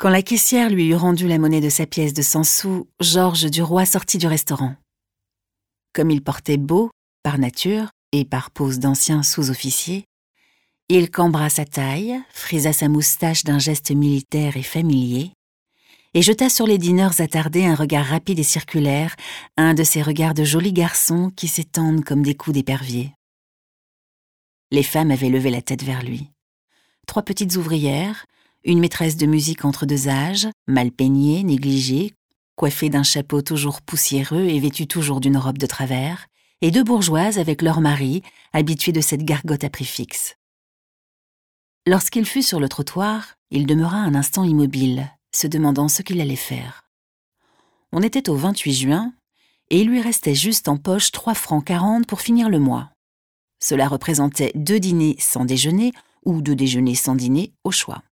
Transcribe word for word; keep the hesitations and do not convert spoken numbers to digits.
Quand la caissière lui eut rendu la monnaie de sa pièce de cent sous, Georges Duroy sortit du restaurant. Comme il portait beau, par nature, et par pose d'ancien sous-officier, il cambra sa taille, frisa sa moustache d'un geste militaire et familier, et jeta sur les dîneurs attardés un regard rapide et circulaire, un de ces regards de jolis garçons qui s'étendent comme des coups d'épervier. Les femmes avaient levé la tête vers lui. Trois petites ouvrières, une maîtresse de musique entre deux âges, mal peignée, négligée, coiffée d'un chapeau toujours poussiéreux et vêtue toujours d'une robe de travers, et deux bourgeoises avec leurs maris, habitués de cette gargote à prix fixe. Lorsqu'il fut sur le trottoir, il demeura un instant immobile, se demandant ce qu'il allait faire. On était au vingt-huit juin, et il lui restait juste en poche trois francs quarante pour finir le mois. Cela représentait deux dîners sans déjeuner ou deux déjeuners sans dîner au choix.